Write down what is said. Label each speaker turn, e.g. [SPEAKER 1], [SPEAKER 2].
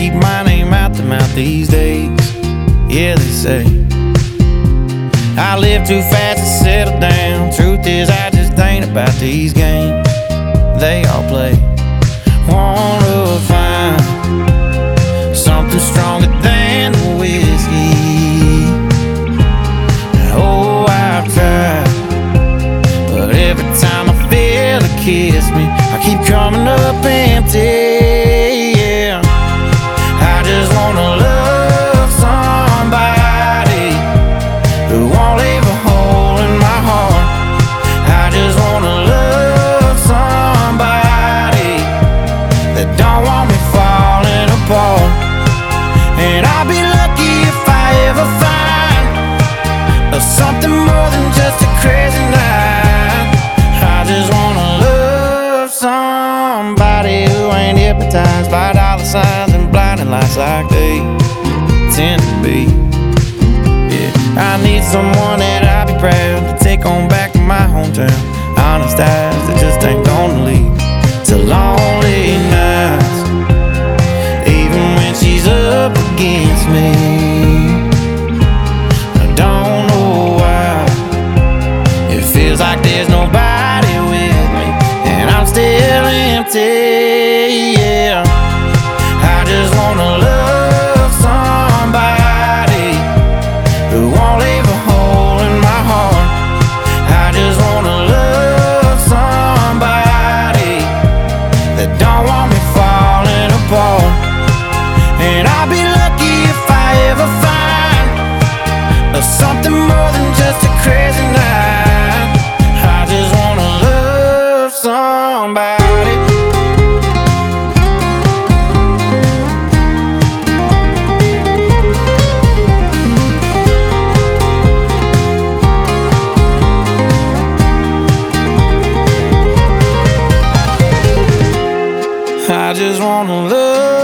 [SPEAKER 1] keep my name out the mouth these days. Yeah, they say I live too fast to settle down. Truth is, I just ain't about these games they all play. Wanna find something stronger than the whiskey. Oh, I've tried, but every time I feel it kiss me, I keep coming up empty. Yeah, I just wanna love somebody who won't leave a hole in my heart. I just wanna love somebody that don't want me falling apart. And I'll be lucky if I ever find something more than just a crazy night. I just wanna love somebody who ain't hypnotized by dollar signs and blinding lights like they tend to be. Yeah, I need someone that I'll be proud to take on back to my hometown. Honest eyes that just ain't gonna lead to lonely nights, even when she's up against me. I don't know why it feels like there's nobody with me, and I'm still empty. Yeah, I just wanna love somebody who won't leave a hole in my heart. I just wanna love somebody that don't want me falling apart. And I'll be lucky if I ever find something more than just a crazy night. I just wanna love somebody. I just wanna love